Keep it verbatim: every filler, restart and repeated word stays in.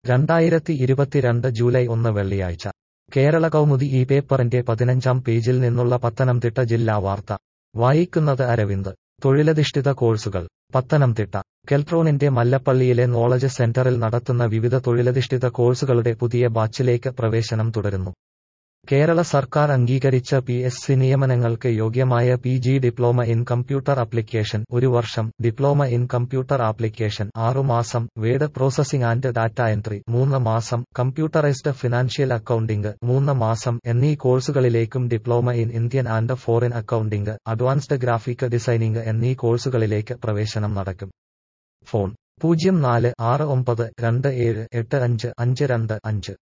രണ്ടായിരത്തി ഇരുപത്തിരണ്ട് ജൂലൈ ഒന്ന് വെള്ളിയാഴ്ച കേരള കൗമുദി ഈ പേപ്പറിന്റെ പതിനഞ്ചാം പേജിൽ നിന്നുള്ള പത്തനംതിട്ട ജില്ലാ വാർത്ത വായിക്കുന്നത് അരവിന്ദ്. തൊഴിലധിഷ്ഠിത കോഴ്സുകൾ പത്തനംതിട്ട. കെൽട്രോണിന്റെ മല്ലപ്പള്ളിയിലെ നോളജ് സെന്ററിൽ നടത്തുന്ന വിവിധ തൊഴിലധിഷ്ഠിത കോഴ്സുകളുടെ പുതിയ ബാച്ചിലേക്ക് പ്രവേശനം തുടരുന്നു. കേരള സർക്കാർ അംഗീകരിച്ച പി എസ് സി നിയമനങ്ങൾക്ക് യോഗ്യമായ P G diploma in computer application ഒരു വർഷം, ഡിപ്ലോമ ഇൻ കമ്പ്യൂട്ടർ ആപ്ലിക്കേഷൻ ആറു മാസം, word processing and data entry മൂന്ന് മാസം, കമ്പ്യൂട്ടറൈസ്ഡ് ഫിനാൻഷ്യൽ അക്കൗണ്ടിംഗ് മൂന്ന് മാസം എന്നീ കോഴ്സുകളിലേക്കും diploma in Indian and foreign accounting, advanced graphic designing എന്നീ കോഴ്സുകളിലേക്ക് പ്രവേശനം നടക്കും. ഫോൺ പൂജ്യം നാല് ആറ് ഒമ്പത് രണ്ട് ഏഴ് എട്ട് അഞ്ച് അഞ്ച് രണ്ട് അഞ്ച്.